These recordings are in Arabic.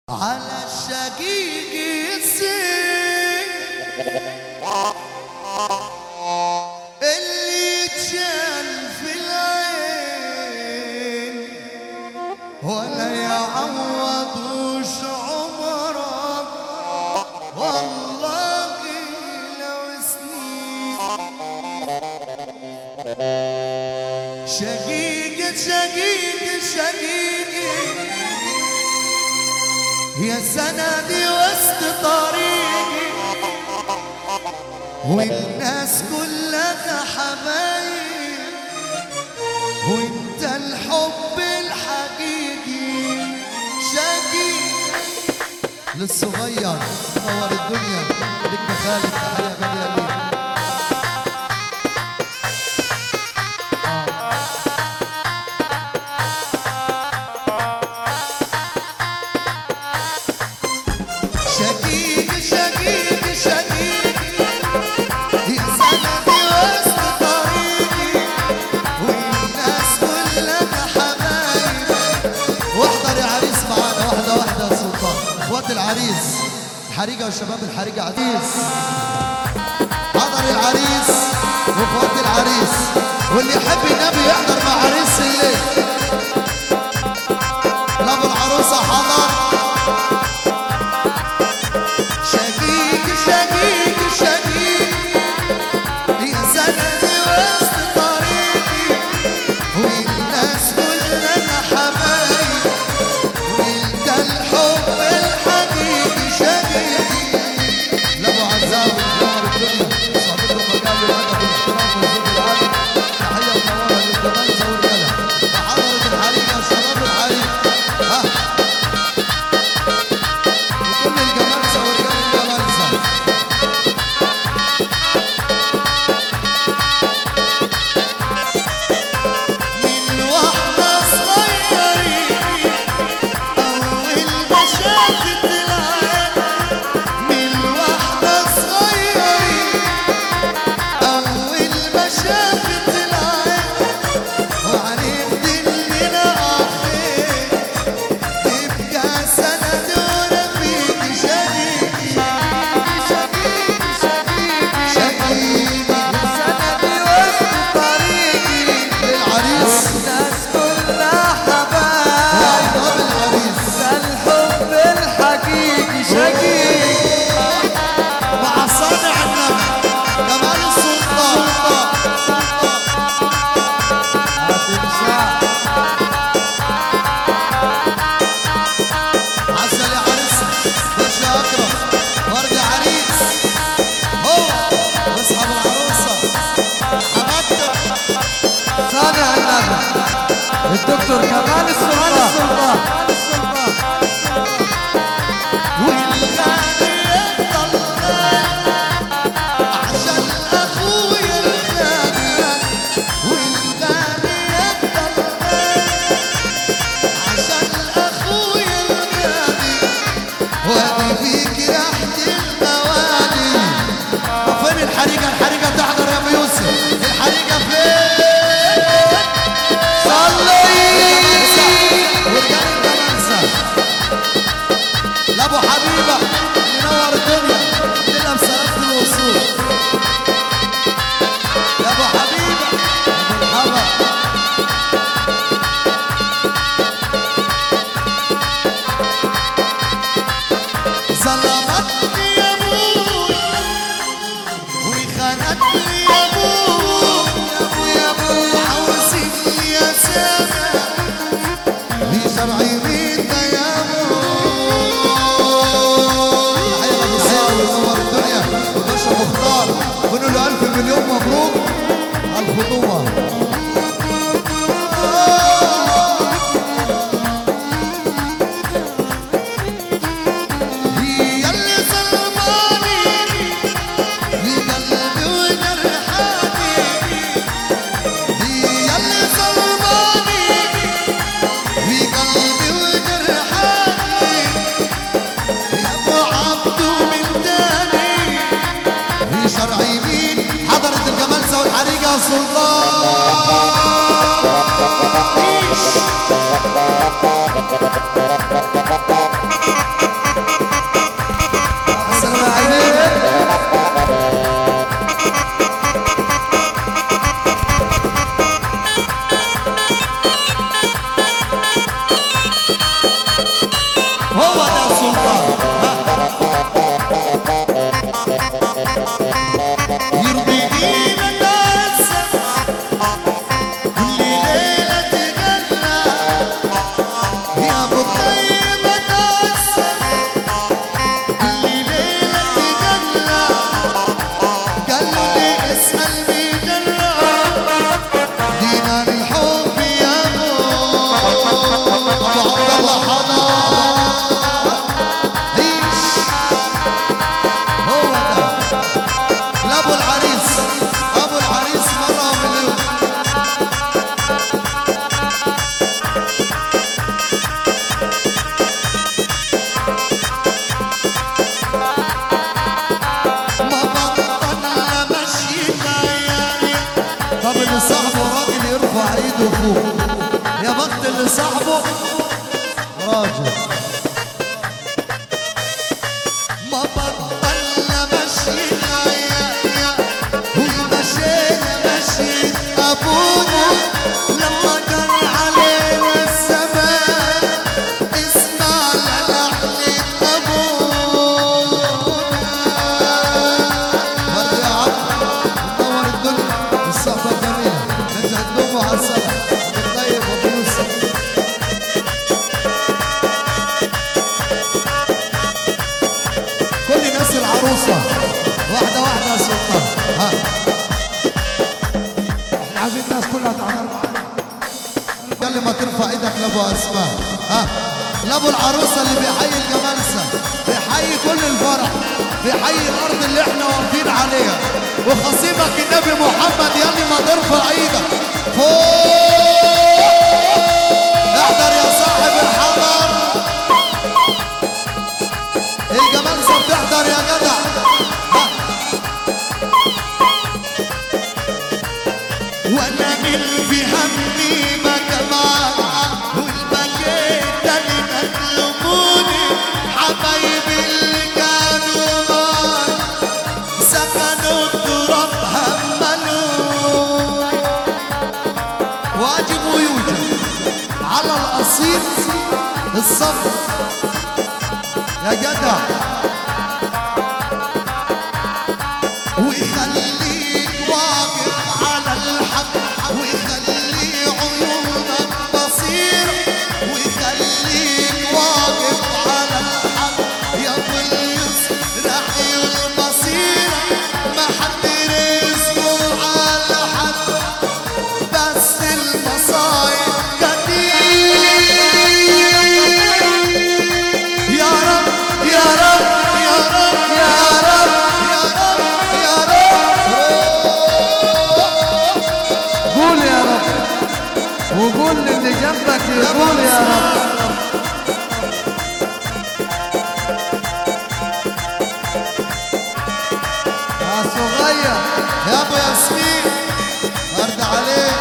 على الشقيق يصير اللي تشال في العين ولا يعوضوش عمرك والله لو سنين. شقيق شقيق شقيق يا سندي وسط طريقي والناس كلها حبايب وانت الحب الحقيقي. شقيق للصغير نور الدنيا لك خالد تحية غالية ليك. شقيق شقيق شقيق يا سندي وسط طريقي والناس كلها حبايب. واحضر يا عريس معانا واحدة واحدة يا سلطان. اخوات العريس الحريقة والشباب الحريقة عريس حضر العريس واخوات العريس واللي يحب النبي يحضر مع عريس الليل. لابو العروسة حضر. الدكتور كمال السلطان والغالي يضل عشان اخويا الغالي والغالي يضل عشان اخويا الغالي وادي فيك ريحة الموالي. فين الحريقة؟ الحريقة تحضر يا ابو يوسف. الحريقة فين؟ لابو حبيبه ينور الدنيا كلها بسلامة الوصول. لابو حبيبه مرحبا. ظلمتني يا ابوي وخانتني يا ابوي يا ابوي عاوزني يا سامع في شرعي مين ده يا مختار. بنقول له 1000 مليون مبروك على الخطوبة. هي اللي ظلماني في قلبي وجرحاني هي اللي ظلماني في قلبي وجرحاني يا ابو عبدو من تاني في شرع يمين. حضرت الجمال سوى الحريقة يا سلطان. هو ده السلطان. يرضيني بتعسف كل ليلة تجلى يا ابو الطيب بتعسف كل ليلة تجلى قال لي اسأل بيدلى دينا الحب يا ابو عبد الله حضر عيش. هو ده لابو العريس، ابو العريس مرة ومليون. ما بطلنا مشينا يعني. طب اللي صاحبه راجل يرفع ايده فوق، يا بخت اللي صاحبه راجل. ما بطلنا مشينا يا ومشينا مشيت ابونا لما كان علينا الزمان اسمع لنحلة ابونا. ورد يا عم منور الدنيا والصحبة الجميلة، نرجع تدوموا على الصلاة الطيب ابو يوسف. كل ناس العروسة واحدة واحدة يا سلطان. ها احنا عايزين الناس كلها تعمل معانا. قبل ما ترفع ايدك لابو اسماء، ها لابو العروسة اللي بيحيي الجمالسة، بيحيي كل الفرح، بيحيي الارض اللي احنا واقفين عليها، وخصيمك النبي محمد يلي ما ترفع ايدك فوق. احضر يا صاحب الحضر، الجمالسة بتحضر يا جدع. وانا من في همي مجمع والبكيت اللي مطلبوني حبايبي اللي كانوا معاي سكنوا التراب هملوني. واجب ويوجب على الاصيل الصبر يا جدع، ويخليك واقف على الحق، ويخلي عيونك بصير، ويخليك واقف على الحق يا ابو اليسر رحي المصير. ما حد رزقه على حد بس المصايب كتير. يا رب يا رب يا رب يا رب يا رب يا رب. قول يا رب وقول للي جنبك يقول يا رب. يا صغير يا ابو ياسمين ورد عليك.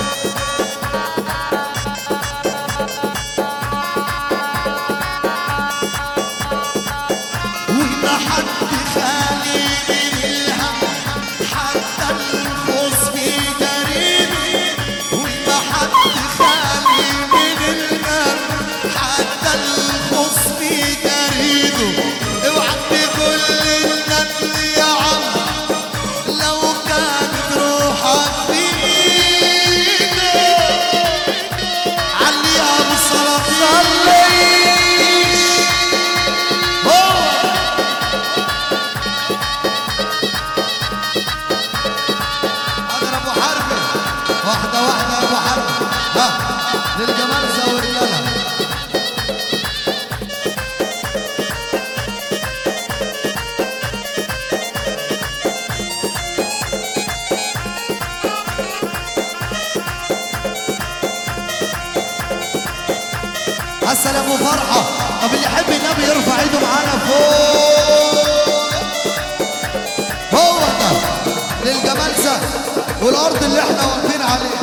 وما حد خالي من الهم حتى الخوص في جريمي، وما حد خالي من الهم حتى الخوص في جريده. اوعى تقول النبي يا عم لو كانت روحك في ايده عليها بالصلاة صليش. هو هذا ابو حربي واحدة واحدة يا ابو حربي. ها للجمالسة والرجالة. السلام وفرحة. طب اللي يحب النبي يرفع ايده معانا فوق. هو ده للجمالسة والارض اللي احنا واقفين عليها.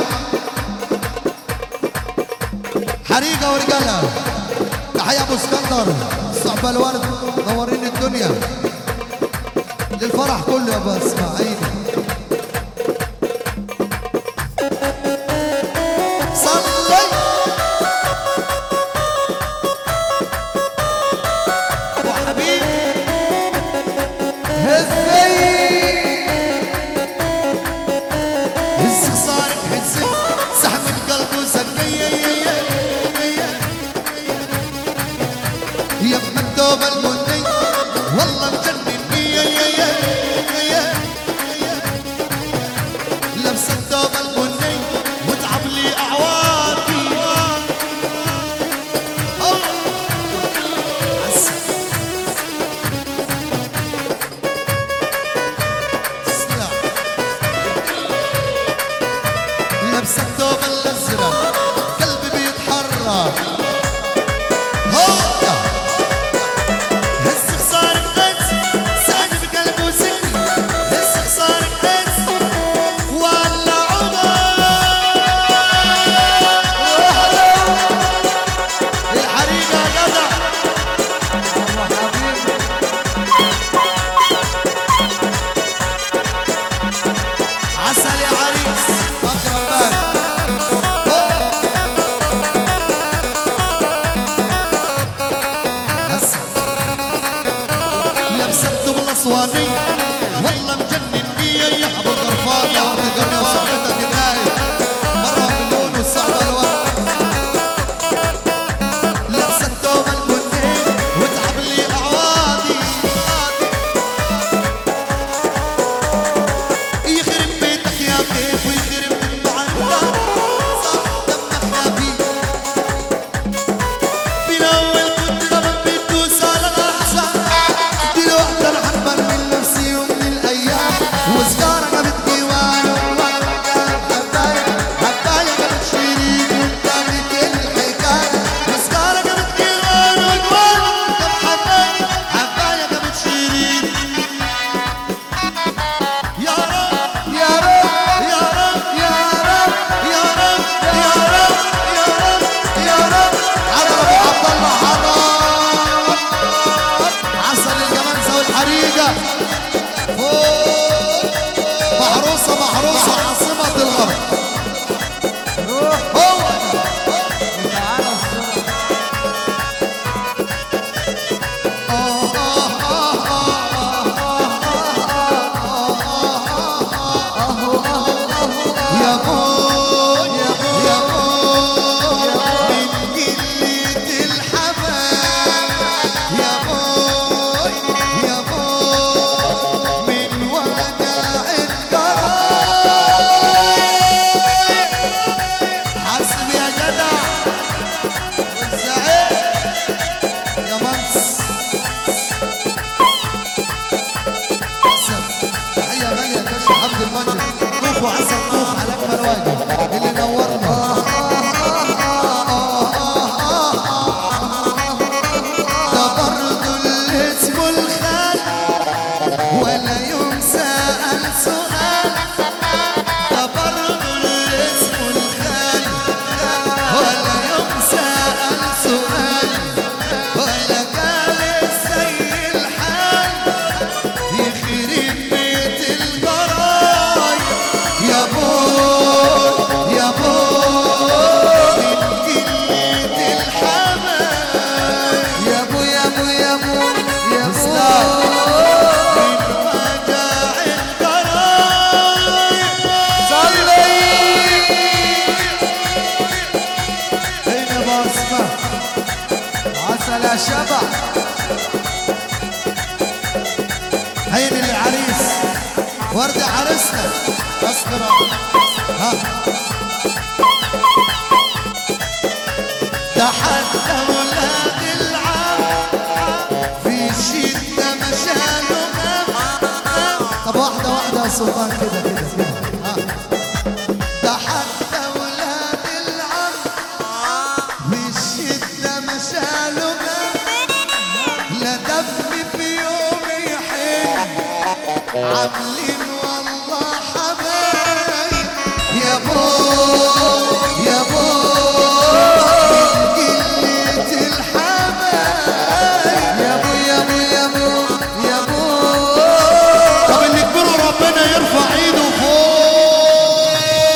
حريقة ورجالة. تحية ابو اسكندر صعبة الورد منورين الدنيا للفرح كله يا ابو اسماعيل. صلي التوبة البني والله مجنني يا لابسة التوبة البني وتعب لي أعوادي لابسة التوبة الأزرق قلبي بيتحرك اسواني والله مجنني يا ابو غرفان يا ابو غرفان صاحبتك النايم مره باللون والصعبه الوقت لابسه التوبه البني وتعب لي اعوادي يخرب بيتك يا كيف ويخرب بيت عندك صح دمك خفيف من اول كنت غبت بتدوس على الاحسن دلوقتي انا حربان من نفسي ومن الايام وسجاره جابت ديوان حبايه جابت شيرين وانتهت الحكايه وسجاره جابت ديوان وجوان جاب حبايه جابت شيرين يا رب يا رب يا رب يا رب يا رب يا رب يا رب يا رب عضل ابو عبد الله حضر عسل الجمال زي الحريقه فوق محروسه عاصمه الغرب روح هو وتعالى الصورة. يا بوي يا بوي من قلة الحباب يا بوي يا بوي من وداع القرار حاسب يا جدع والزعيم يا منص تحية غالية لباشا حمد المجد طوخ وعسل طوخ على أكمل واجب اللي نورنا ده برضه اللي اسمه الخال ولا يوم سأل سؤال ده برضه اللي اسمه الخال ولا يوم سأل سؤال ولا قال ازاي الحال يخرب بيت الجراي يا بوي يا بوي من قلة الحبايب يا ابو يا ابو يا ابو يا ابو من وجع الجراي صلي هنا بسمة عسل يا شبع هين العريس ورد عريسنا اصبر ها ده حتى ولاد العم في الشدة مشالوا طب واحدة يا سلطان كده ها ده حتى ولاد العم في الشدة مشالوا لا دم في يوم يحن عاملين والله حبايب يا بوي يا بوي من قلة الحبايب يا ابو يا ابو يا ابو يا ابو طب اللي كبروا ربنا يرفع ايده فوق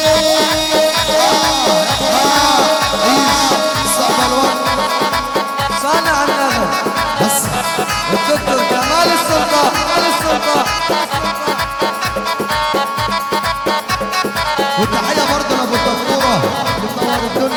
عيش صعب الوقت صانع النغم بس الدكتور كمال السلطان والتحية برضه لأبو الدكتورة بتنور الدنيا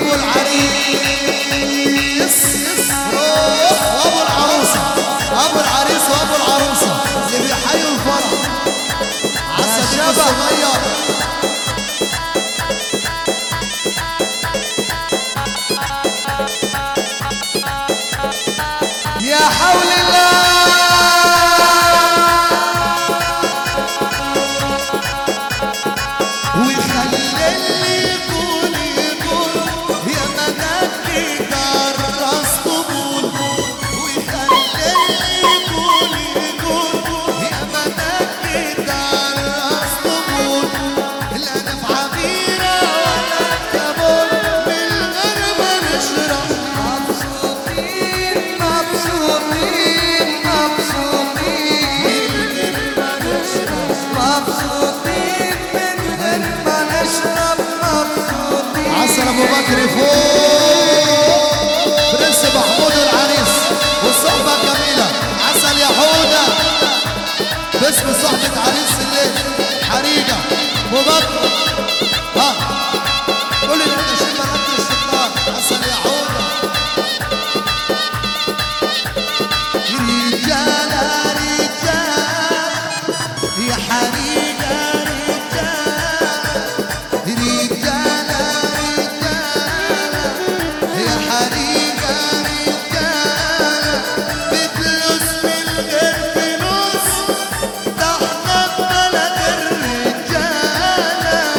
ابو العريس وابو العروسه، ابو العريس وابو العروسه اللي بيحيوا الفرح عسل الصغير. يا حول الله وخلي اللي يقول يقول يا مناكي كرس طبول، وخلي اللي يقول يقول يا مناكي كرس طبول، لا نفع بيرة ولا كبول من غير ما نشرب. مبسوطين مبسوطين مبسوطين مبسوطين من غير ما نشرب مبسوطين. عسل ابو بكر فوق برنس محمود العريس والصحبه الجميله. عسل يا حوده باسم صحبه عريس الليل حريقه ابو بكر. ها كل النشيد بنات الشطار. عسل يا حوده. رجاله رجال يا حريقه رجاله رجاله يا حريقه رجاله بفلوس من غير فلوس ده احنا بلد الرجاله.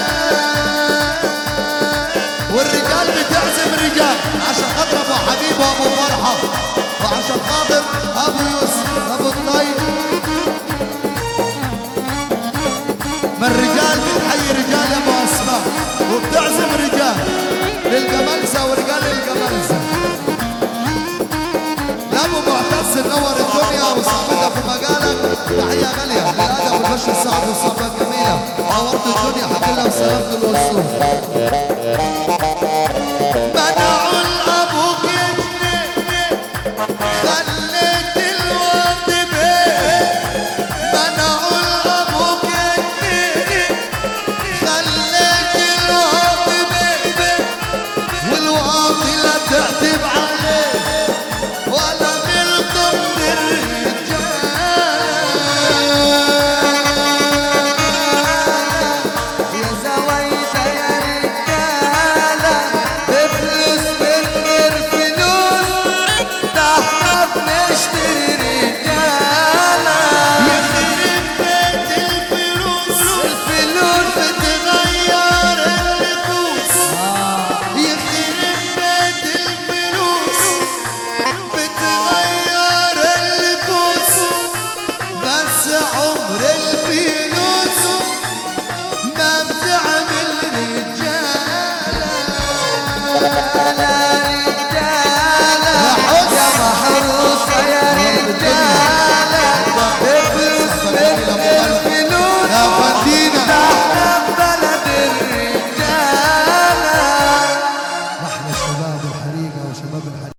والرجال بتعزم رجال عشان خاطر ابو حبيب وابو فرحه وعشان خاطر ابو يوسف ابو الطيب. ما الرجال بتحيي رجال يا ابو اسماء وبتعزم رجال للجمالسه ورجال الجمالسه. يا ابو معتز نور الدنيا وصاحبتها في مجالك. تحيه غاليه للادب والباشا السعد والصحبه الجميله. نورت الدنيا حكي لها وسلامة الوصول.